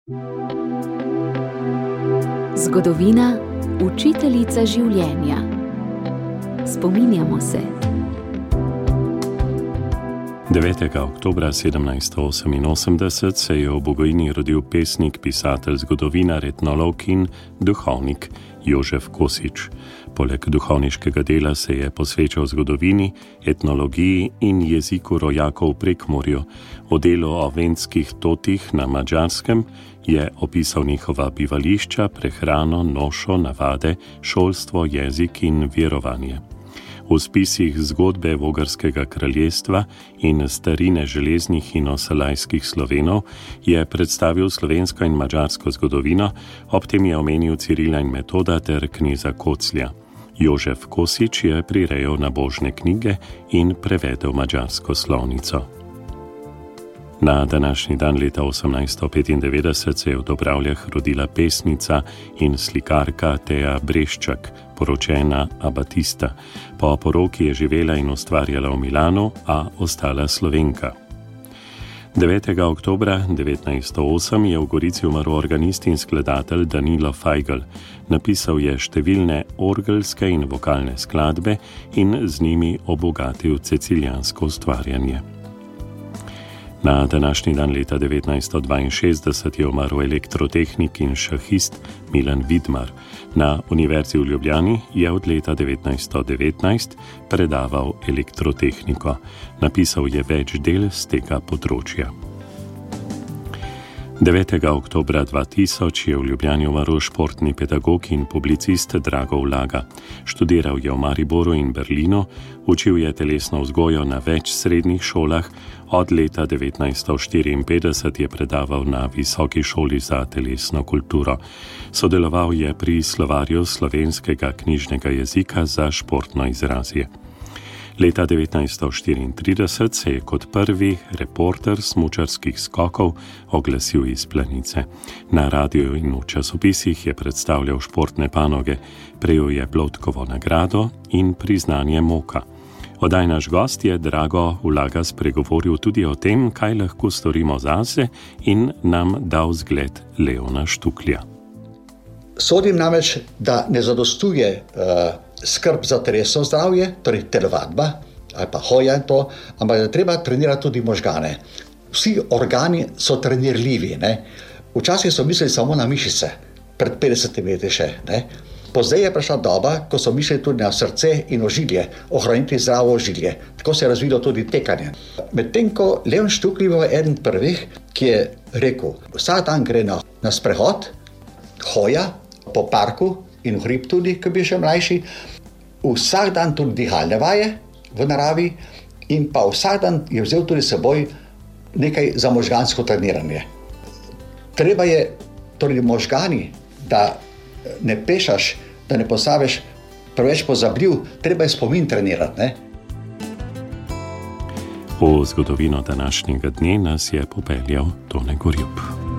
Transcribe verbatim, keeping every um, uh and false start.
Zgodovina, učiteljica življenja. Spominjamo se. devetega oktobra sedemnajststo oseminosemdeset se je v Bogojini rodil pesnik, pisatelj, zgodovinar, etnolog in duhovnik Jožef Kosič. Poleg duhovniškega dela se je posvečal zgodovini, etnologiji in jeziku rojakov v Prekmurju. O delu o vendskih totih na Madžarskem je opisal njihova bivališča, prehrano, nošo, navade, šolstvo, jezik in verovanje. V spisih zgodbe Vogrskega kraljestva in starine železnih in osalajskih Slovenov je predstavil slovensko in madžarsko zgodovino, ob tem je omenil Cirila in Metoda ter kneza Koclja. Jožef Kosič je prirejal nabožne knjige in prevedel madžarsko slovnico. Na današnji dan leta osemnajststo petindevetdeset se je v Dobravljah rodila pesnica in slikarka Teja Breščak, poročena Abatista. Po poroki je živela in ustvarjala v Milanu, a ostala Slovenka. devetega oktobra devetnajststo osem je v Gorici umrl organist in skladatelj Danilo Fajgl. Napisal je številne orgelske in vokalne skladbe in z njimi obogatil cecilijansko ustvarjanje. Na današnji dan leta devetnajststo dvainšestdeset je umrl elektrotehnik in šahist Milan Vidmar. Na Univerzi v Ljubljani je od leta devetnajststo devetnajst predaval elektrotehniko. Napisal je več del z tega področja. devetega oktobra dva tisoč je v Ljubljani umrl športni pedagog in publicist Drago Vlaga. Študiral je v Mariboru in Berlinu, učil je telesno vzgojo na več srednjih šolah, od leta devetnajststo štiriinpetdeset je predaval na Visoki šoli za telesno kulturo. Sodeloval je pri slovarju slovenskega knjižnega jezika za športno izrazje. Leta devetnajststo štiriintrideset se je kot prvi reporter smučarskih skokov oglasil iz Planice. Na radiju in v časopisih je predstavljal športne panoge, prejel je Bloudkovo nagrado in priznanje Moka. Odaj naš gost je Drago Vlaga spregovoril tudi o tem, kaj lahko storimo zase, in nam dal zgled Leona Štuklja. Sodim namreč, da ne zadostuje uh, skrb za telesno zdravje, torej telovadba ali pa hoja in to, ampak da treba trenirati tudi možgane. Vsi organi so trenirljivi. Ne? Včasih so mislili samo na mišice, pred petdesetimi leti še. Ne? Pozdaj je prišla doba, ko so mislili tudi na srce in ožilje, ohraniti zdravo ožilje. Tako se je razvilo tudi tekanje. Medtem ko Leon Štuklj je eden prvih, ki je rekel, vsak dan gre na, na sprehod, hoja po parku in v hrib tudi, ko bi še mlajši, vsak dan tudi dihalne vaje v naravi in pa vsak dan je vzel tudi seboj nekaj za možgansko treniranje. Treba je torej možgani, da ne pešaš, da ne postaviš preveč pozabljiv, treba je spomin trenirati. Ne? V zgodovino današnjega dne nas je popeljal Tone Gorjup.